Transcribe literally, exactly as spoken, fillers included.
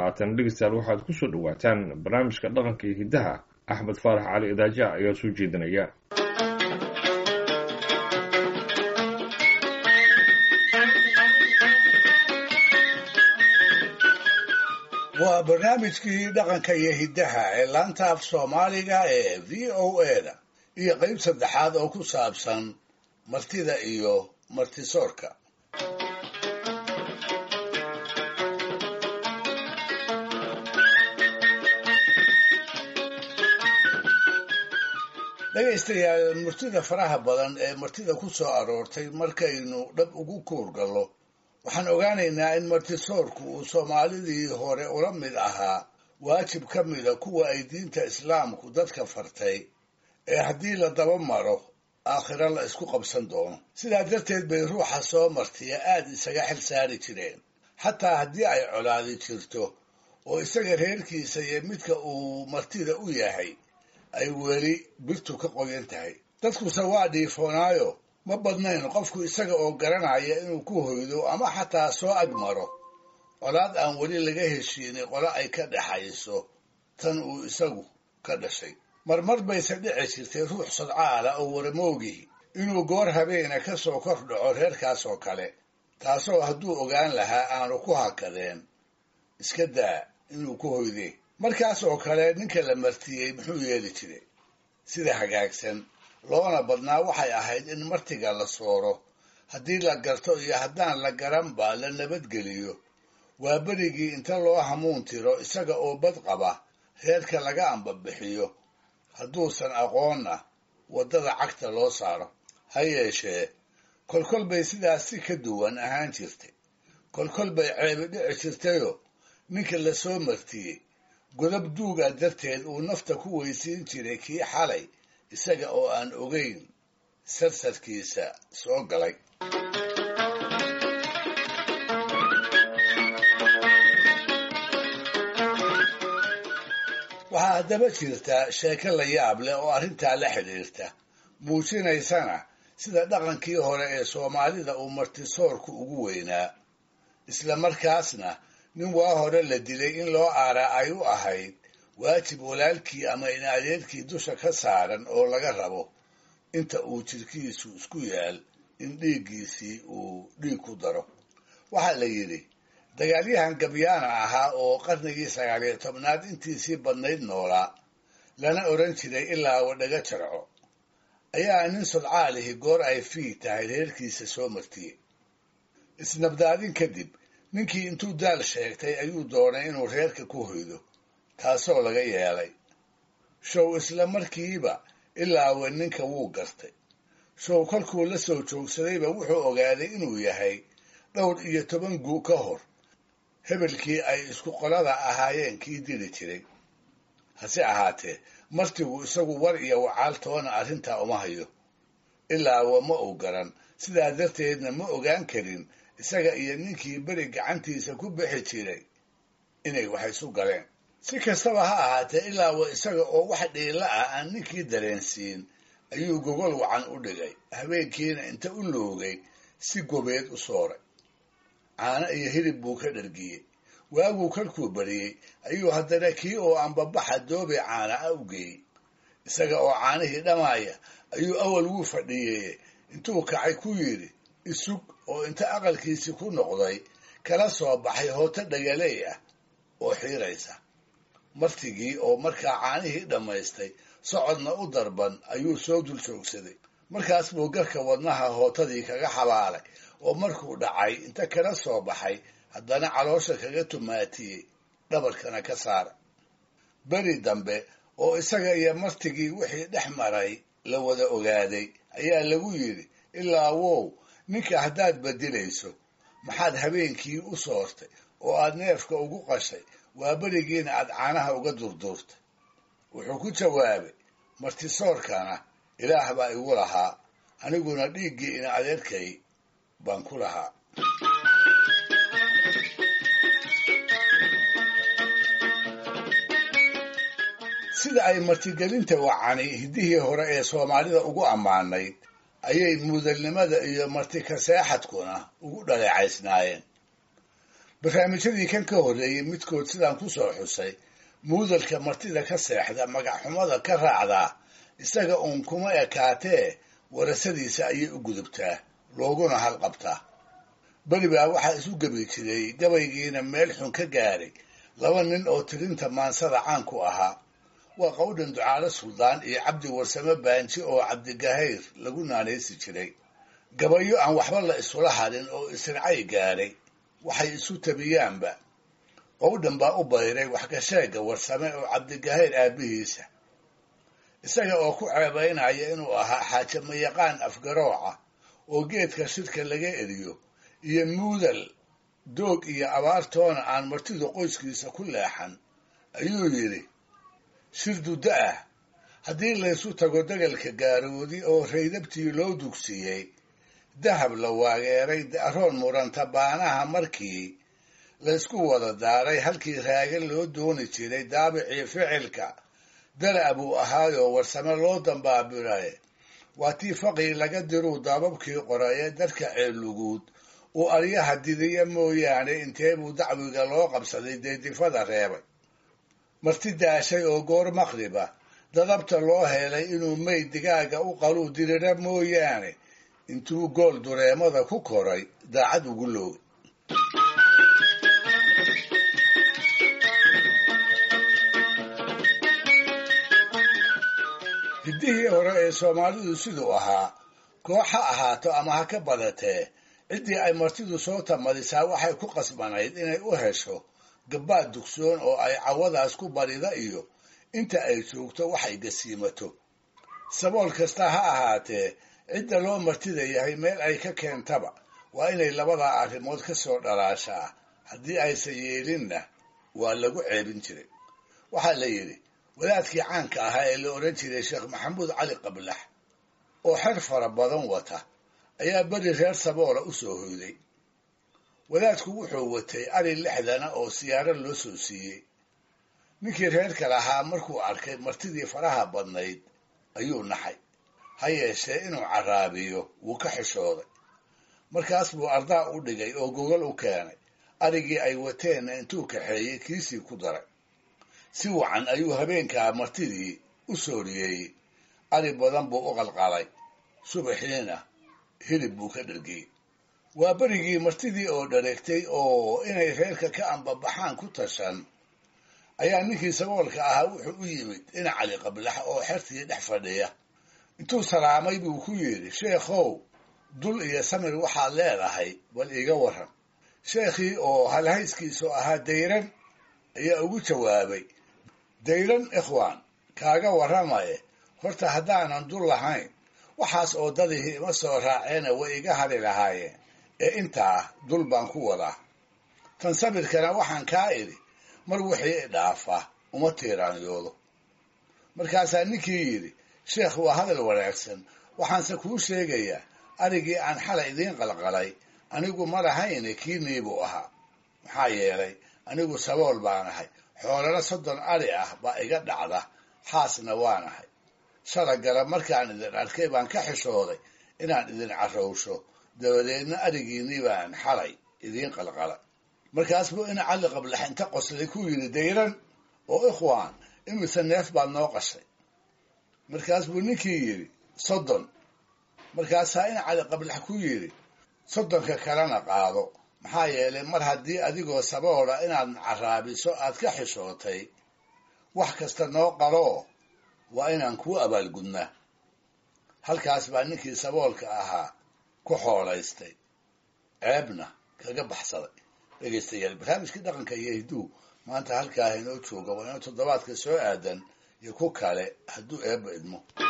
haatan dhegeystayaal waxaad ku soo dhawaataan barnaamijka dhaqanka iyo hiddaha axmed faarax cali idaaja ayaa soo jeedinaya. waa barnaamijkii dhaqanka iyo hiddaha ee laanta af soomaaliga ee v o a da iyo qayb saddexaad oo ku saabsan martida iyo martisoorka. dhegaystayaal, murtida faraha badan ee martida ku soo aroortay markaynu dhab ugu kuurgallo waxaan ogaanaynaa in martisoorku uu soomaalidii hore ula mid ahaa waajib ka mida kuwa ay diinta islaamku dadka fartay ee haddii la daba maro aakhiro la isku qabsan doono. sidaa darteed bay ruuxa soo martiya aad isaga xil saari jireen, xataa haddii ay colaadi jirto oo isaga reerkiisa iyo midka uu martida u yahay ay weli birtu ka qoyan tahay. dadkuse waa dhiifoonaayo ma badnayn qofku isaga oo garanaya inuu ku hoydo ama xataa soo ag maro colaad aan weli laga heshiinin qolo ay ka dhaxayso tan uu isagu ka dhashay. marmar bayse dhici jirtay ruux sadcaala oo waramoogii inuu goor habeena ka soo kor dhaco reerkaas oo kale, taasoo hadduu ogaan lahaa aanu ku hakadeen iska daa inuu ku hoydee. markaas oo kale ninka la martiyey muxuu yeeli jiray? sida hagaagsan loona badnaa waxay ahayd in martiga la sooro, haddii la garto iyo haddaan la garanba la nabadgeliyo. waa berigii inta loo hamuun tiro isaga oo bad qaba reerka laga ambabixiyo, hadduusan aqoonna waddada cagta loo saaro. ha yeeshee kolkol bay sidaas si ka duwan ahaan jirtay. kolkol bay ceebi dhici jirtayoo ninka la soo martiyey godab duuga darteed uu nafta ku weysiin jiray kii xalay isaga oo aan ogeyn sarsarkiisa soo galay. waxaa haddaba jirta sheeko la yaab leh oo arrintaa la xidhiirta, muujinaysana sida dhaqankii hore ee soomaalida uu martisoorku ugu weynaa, isla markaasna nin waa hore la dilay in loo aaraa ay u ahayd waajib walaalkii ama in adeerkii dusha ka saaran oo laga rabo inta uu jirkiisu isku yaal in dhiiggiisii uu dhiig ku daro. waxaa la yidhi dagaalyahan gabyaana ahaa oo qarnigii sagaaliyo tobnaad intiisii badnayd noolaa, lana odhan jiray ilaa wadhaga jarco, ayaa nin sodcaalihi goor ay fii tahay reerkiisa soo martiyey. isnabdaadin kadib ninkii intuu daal sheegtay ayuu doonay inuu reerka ku hoydo, taasoo laga yeelay. show isla markiiba ilaawe ninka wuu gartay. show kolkuu la soo joogsadayba wuxuu ogaaday inuu yahay dhowr iyo toban guu ka hor hebelkii ay isku qolada ahaayeen kii dili jiray. hase ahaatee martigu isagu war iyo wacaal toona arrintaa uma hayo, ilaawe ma uu garan. sidaa darteedna ma ogaan karin isaga iyo ninkii beri gacantiisa ku bixi jiray inay wax isu galeen. si kastaba ha ahaatee ilaawe isaga oo wax dhiila ah aan ninkii dareensiin ayuu gogol wacan u dhigay, habeenkiina inta u loogay si gobeed u sooray. caano iyo hilib buu ka dhargiyey. waaguu kalkuu bariyey ayuu haddana kii oo ambabaxa doobe caana a u geeyey. isaga oo caanihii dhammaaya ayuu awal wuu fadhiyey intuu kacay ku yidhi isug, oo inta aqalkiisii ku noqday kala soo baxay hooto dhagaley ah oo xiiraysa. martigii oo markaa caanihii dhammaystay socodna u darban ayuu soo dul joogsaday. markaas buu garka wadnaha hootadii kaga xabaalay oo markuu dhacay inta kala soo baxay haddana caloosha kaga tumaatiyey, dhabarkana ka saara. beri dambe oo isaga iyo martigii wixii dhex maray la wada ogaaday ayaa lagu yidhi ilaa wow, ninka haddaad badilayso maxaad habeenkii u soortay oo aad neefka ugu qashay, waa berigiina aad caanaha uga durduurtay? wuxuu ku jawaabay, martisoorkana ilaah baa igu lahaa, aniguna dhiiggii ina adeerkay baan ku lahaa. sida ay martigelinta wacani hiddihii hore ee soomaalida ugu ammaanayd ayay mudalnimada iyo marti kaseexadkuna ugu dhaleecaysnaayeen. barnaamijyadii kan ka horreeyey midkood sidaan ku soo xusay muudalka martida ka seexda magacxumada ka raacdaa isaga uun kuma ekaatee warasadiisa ayay u gudubtaa looguna halqabtaa beri baa waxaa isu gebi jiray gabaygiina meel xun ka gaadhay laba nin oo tirinta maansada caan ku ahaa waa qawdhan ducaale suldaan iyo cabdi warsame baanji oo cabdigahayr lagu naanaysi jiray gabayo aan waxba la isula hadhin oo isircay gaadhay waxay isu tabiyaanba qawdhan baa u bayray waxgasheega warsame oo cabdigahayr aabbihiisa isaga oo ku ceebaynaya inuu ahaa xaajama yaqaan afgarooca oo geedka shirka laga eriyo iyo muudal doog iyo abaartoona aan martidu qoyskiisa ku leexan ayuu yidhi shir duddo ah haddii laysu tago degalka gaaroodi oo raydabtii loo dugsiiyey dahab la waageeray da'roon muranta baanaha markii laysku wada daaray halkii raaga loo dooni jiray daabicii ficilka dala buu ahaayoo warsame loo dambaabiraye waa tii faqii laga diruu daababkii qoraye dadka ceeluguud uu aryaha didiya mooyaane intee buu dacwiga loo qabsaday deedifada reebay marti daashay oo goor maqriba dadabta loo helay inuu mayd digaaga u qaluu dirira mooyaane intuu gool dureemada ku koray daacad ugu loogay hiddihii hore ee soomaalidu siduu ahaa koox ha ahaato ama ha ka badatee ciddii ay martidu soo tamadisaa waxay ku qasbanayd inay u hesho gabbaad dugsoon oo ay cawadaas ku barida iyo inta ay joogto waxay gasiimato sabool kasta ha ahaatee cidda loo martida yahay meel ay ka keentaba waa inay labadaa arrimood ka soo dhalaashaa haddii aysan yeelinna waa lagu ceebin jiray waxaa la yidhi wadaadkii caanka ahaa ee la odhan jiray sheekh maxamuud cali qablax oo xer fara badan wata ayaa beri reer saboola u soo hoyday wadaadku wuxuu watay ari lixdana oo siyaaro loo soo siiyey ninkii reerka lahaa markuu arkay martidii faraha badnayd ayuu naxay ha yeeshee inuu caraabiyo wuu ka xishooday markaas buu ardaa u dhigay oo gogol u keenay arigii ay wateenna intuu kaxeeyey kiisii ku daray si wacan ayuu habeenkaa martidii u sooriyeeyey ari badan buu u qalqalay subaxiina hilib buu ka dhergiyey waa berigii martidii oo dhareegtay oo inay reerka ka ambabaxaan ku tashan ayaa ninkii saboolka ahaa wuxuu u yimid dhinac cali qablax oo xertii dhex fadhiya intuu salaamay buu ku yidhi sheekhow dul iyo samir waxaad leedahay bal iiga warran sheekhii oo halhayskiisu ahaa dayran ayaa ugu jawaabay dayran ikhwaan kaaga warramaye horta haddaanan dul lahayn waxaas oo dadihii ima soo raaceena way iga hadhi lahaayeen ee intaa dul baan ku wadaa tan sabirkana waxaan kaa idhi mar wixii i dhaafa uma tiiraanyoodo markaasaa ninkii yidhi sheekh waa hadal wanaagsan waxaanse kuu sheegayaa arigii aan xalay idiin qalqalay anigu ma lahayne kiinii buu ahaa maxaa yeelay anigu sabool baanahay xoolana soddon ari ah baa iga dhacda xaasna waanahay shalagala markaan idin arkay baan ka xishooday inaan idin carrowsho dabadeedna arigiinnii baan xalay idiin qalqala markaas buu ina cali qablax inta qoslay ku yidhi dayran oo ikhwaan imise neef baad noo qashay markaas buu ninkii yidhi soddon markaasaa ina cali qablax ku yidhi soddonka kalena qaado maxaa yeelay mar haddii adigoo saboola inaad caraabiso aad ka xishootay wax kasta noo qaroo waa inaan kuu abaalgudnaa halkaas baa ninkii saboolka ahaa ku xoolaystay ceebna kaga baxsaday dhegaystayaal barnaamijkii dhaqanka iyo hidduu maanta halkaa inoo jooga waa inuu toddobaadka soo aadan iyo ku kale hadduu eebba idmo